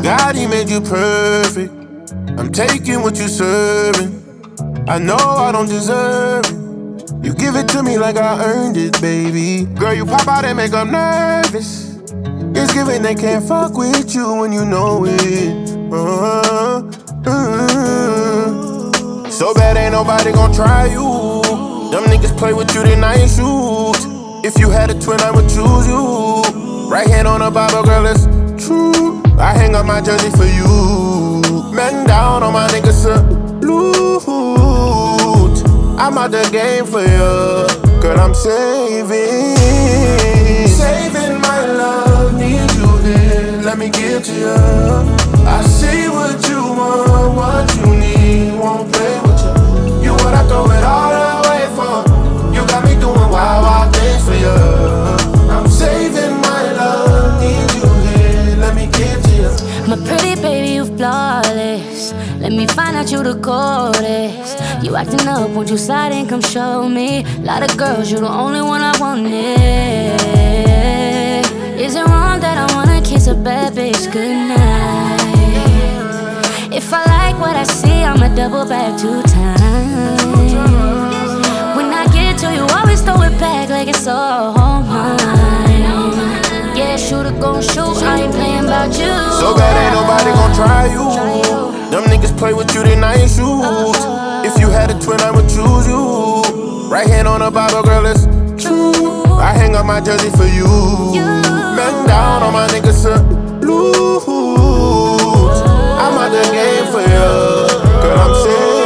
God, he made you perfect. I'm taking what you serving. I know I don't deserve it. You give it to me like I earned it, baby. Girl, you pop out and make them nervous. It's giving they can't fuck with you when you know it. So bad ain't nobody gon' try you. Them niggas play with you, then I ain't shoot. If you had a twin, I would choose you. Right hand on the Bible, girl, it's true. I hang up my jersey for you. Men down on my niggas, salute. I'm out the game for you. Girl, I'm saving my love, need you here. Let me get to you. I see what you want, what you need. Won't play with you. You what I throw it all away for. You got me doing wild things for you. I'm saving my love, need you here. Let me get to you. My pretty baby, you flawless. Let me find out you the coldest. You acting up, won't you slide and come show me? Lot of girls, you the only one I wanted. Is it wrong that I wanna kiss a bad bitch goodnight? If I like what I see, I'ma double back 2 times. When I get to you, always throw it back like it's all mine. Yeah, shooter gon' shoot, I ain't playing about you. So bad ain't nobody gon' try you. Them niggas play with you, then I ain't shoot. If you had a twin, I would choose you. Right hand on the Bible, girl, it's true. I hang up my jersey for you. Men down on my niggas, salute. I'm out the game for you. Girl, I'm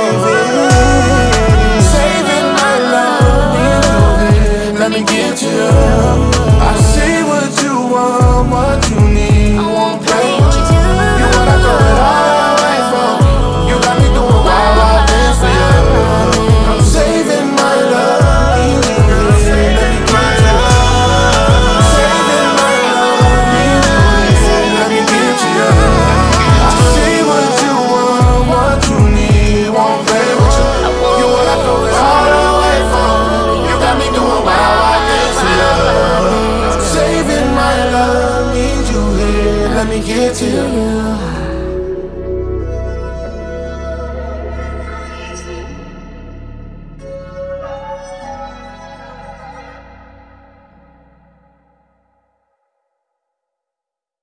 saving my love, need you here. Let me get to you. I see what you want, what you need. I won't play with you. You wanna throw it all away from. You got me doing wild things for you. I'm saving my love, need you here. Let me get to you. Saving my love, need you here. Let me get to you. I see what you want, what you need. Won't play with you. You wanna throw it all away from. You got me doing wild things for you. I'm saving my love, need you here. Let me get to you.